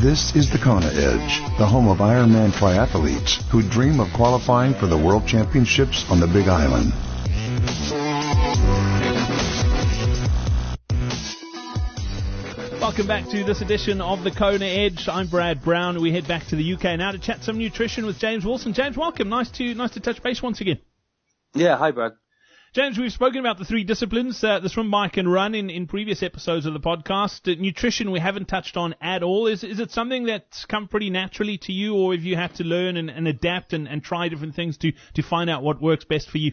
This is the Kona Edge, the home of Ironman triathletes who dream of qualifying for the World Championships on the Big Island. Welcome back to this edition of the Kona Edge. I'm Brad Brown. We head back to the UK now to chat some nutrition with James Wilson. James, welcome. Nice to touch base once again. Yeah, hi, Brad. James, we've spoken about the three disciplines, the swim, bike and run in previous episodes of the podcast. Nutrition we haven't touched on at all. Is it something that's come pretty naturally to you, or have you had to learn and adapt and try different things to find out what works best for you?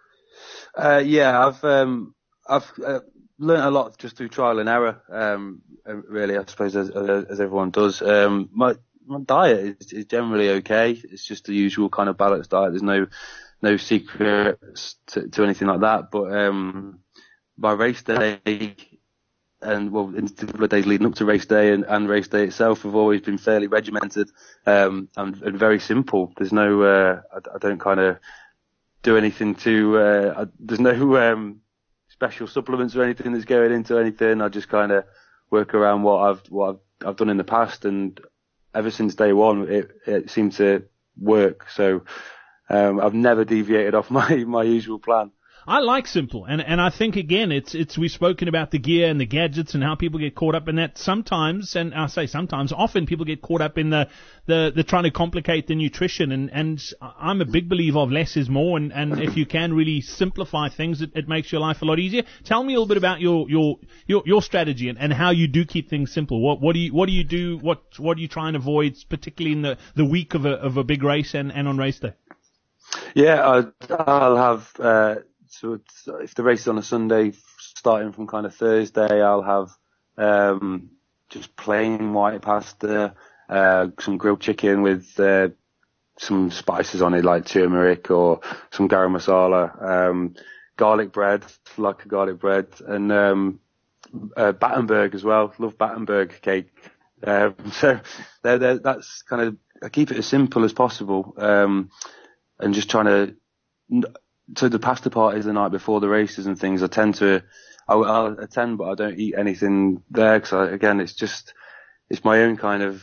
Yeah, I've learned a lot just through trial and error, really, I suppose, as everyone does. My diet is generally okay. It's just the usual kind of balanced diet. There's no secrets to anything like that. But by race day, and well, in the couple of days leading up to race day and race day itself, have always been fairly regimented and very simple. There's no, I don't kind of do anything there's no special supplements or anything that's going into anything. I just kind of work around what I've done in the past, and ever since day one, it seemed to work. So I've never deviated off my usual plan. I like simple, and I think again, it's we've spoken about the gear and the gadgets and how people get caught up in that sometimes, and I say sometimes, often people get caught up in the trying to complicate the nutrition, and I'm a big believer of less is more, and if you can really simplify things, it makes your life a lot easier. Tell me a little bit about your strategy and how you do keep things simple. What do you do? What do you try and avoid, particularly in the week of a big race and on race day? Yeah, I'll have. So if the race is on a Sunday, starting from kind of Thursday, I'll have just plain white pasta, some grilled chicken with some spices on it like turmeric or some garam masala, garlic bread, like a garlic bread, and Battenberg as well. Love Battenberg cake. So that's kind of, I keep it as simple as possible, and just trying to. So the pasta parties the night before the races and things, I'll attend, but I don't eat anything there because again, it's my own kind of,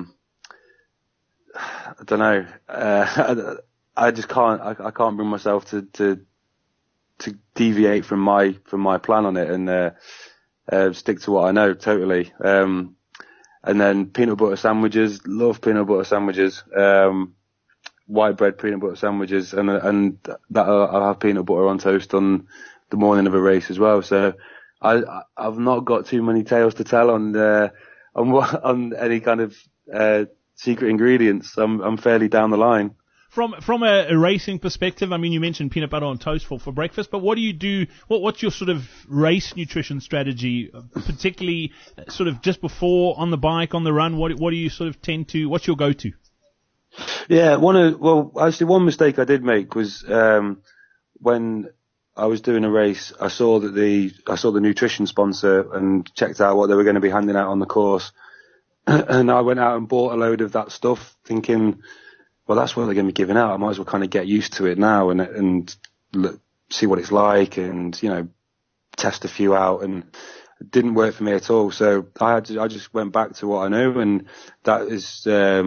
I don't know, I just can't, I can't bring myself to deviate from my plan on it and, stick to what I know totally. And then peanut butter sandwiches, love peanut butter sandwiches, white bread peanut butter sandwiches, and that I'll have peanut butter on toast on the morning of a race as well. So I've not got too many tales to tell on any kind of secret ingredients. I'm fairly down the line. From a racing perspective, I mean, you mentioned peanut butter on toast for breakfast, but what do you do? What's your sort of race nutrition strategy, particularly sort of just before, on the bike, on the run? What do you sort of tend to? What's your go-to? Yeah, actually one mistake I did make was, when I was doing a race, I saw the nutrition sponsor and checked out what they were going to be handing out on the course. And I went out and bought a load of that stuff thinking, well, that's what they're going to be giving out. I might as well kind of get used to it now and see what it's like and, test a few out, and it didn't work for me at all. So I just went back to what I know, and that is,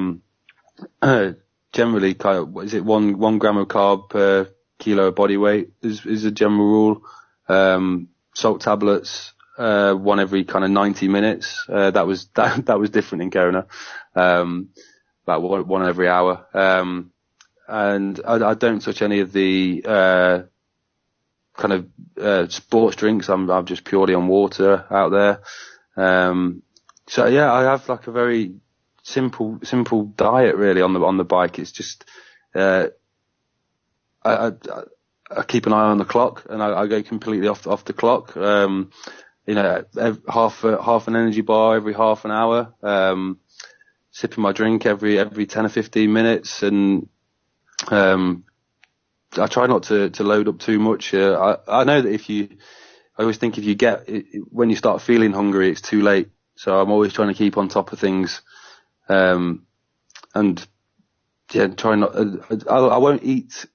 generally kind of, what is it, 1 gram of carb per kilo of body weight is a general rule. Salt tablets, one every kind of 90 minutes. That was different in Kona. About one every hour. And I don't touch any of the, kind of, sports drinks. I'm just purely on water out there. So yeah, I have like a very simple diet really on the bike. It's just, I keep an eye on the clock, and I go completely off the clock. Half an energy bar every half an hour, sipping my drink every 10 or 15 minutes. And, I try not to load up too much. I know that I always think if you when you start feeling hungry, it's too late. So I'm always trying to keep on top of things. And yeah, I won't eat,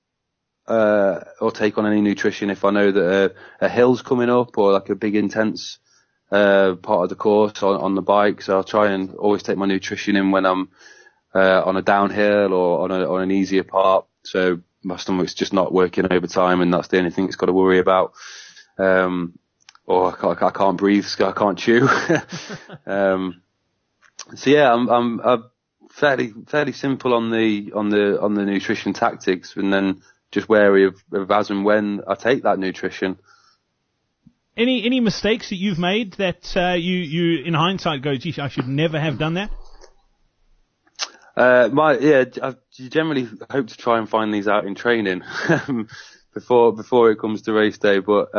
or take on any nutrition if I know that a hill's coming up or like a big intense, part of the course on the bike. So I'll try and always take my nutrition in when I'm on a downhill or on an easier part. So my stomach's just not working over time, and that's the only thing it's got to worry about. Or I can't breathe, so I can't chew. So yeah, I'm fairly simple on the nutrition tactics, and then just wary of as and when I take that nutrition. Any mistakes that you've made that you in hindsight go, geez, I should never have done that? I generally hope to try and find these out in training before it comes to race day. But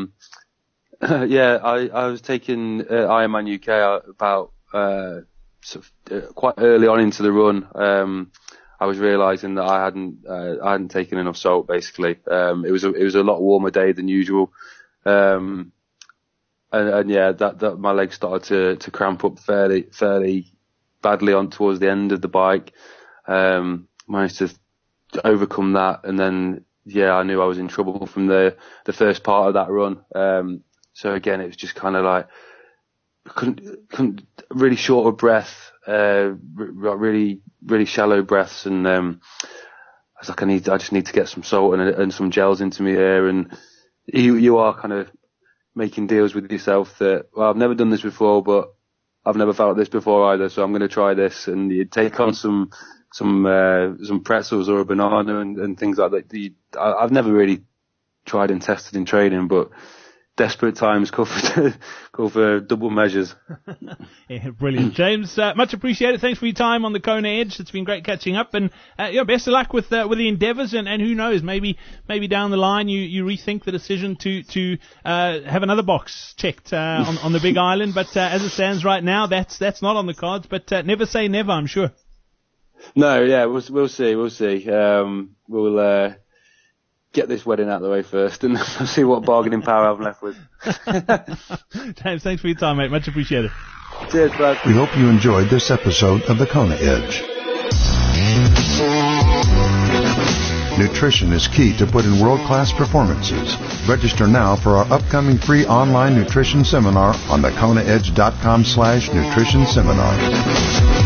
I was taking Ironman UK about quite early on into the run. I was realising that I hadn't taken enough salt. Basically, it was a lot warmer day than usual, and that my legs started to cramp up fairly badly on towards the end of the bike. Managed to overcome that, and then I knew I was in trouble from the first part of that run. So again, it was just kind of like couldn't really short of breath, really shallow breaths, and I was like, I just need to get some salt and some gels into me here. And you are kind of making deals with yourself that, well, I've never done this before, but I've never felt this before either, so I'm going to try this. And you take on some pretzels or a banana and things like that. I've never really tried and tested in training, but desperate times call for double measures. Yeah, brilliant. James, much appreciated. Thanks for your time on the Kona Edge. It's been great catching up, and best of luck with the endeavours, and who knows, maybe down the line you rethink the decision to have another box checked on the Big Island. But as it stands right now, that's not on the cards. But never say never, I'm sure. No, yeah, we'll see. We'll get this wedding out of the way first, and we'll see what bargaining power I'm left with. James, thanks for your time, mate. Much appreciated. Cheers, Brad. We hope you enjoyed this episode of the Kona Edge. Nutrition is key to put in world-class performances. Register now for our upcoming free online nutrition seminar on thekonaedge.com/nutrition seminar.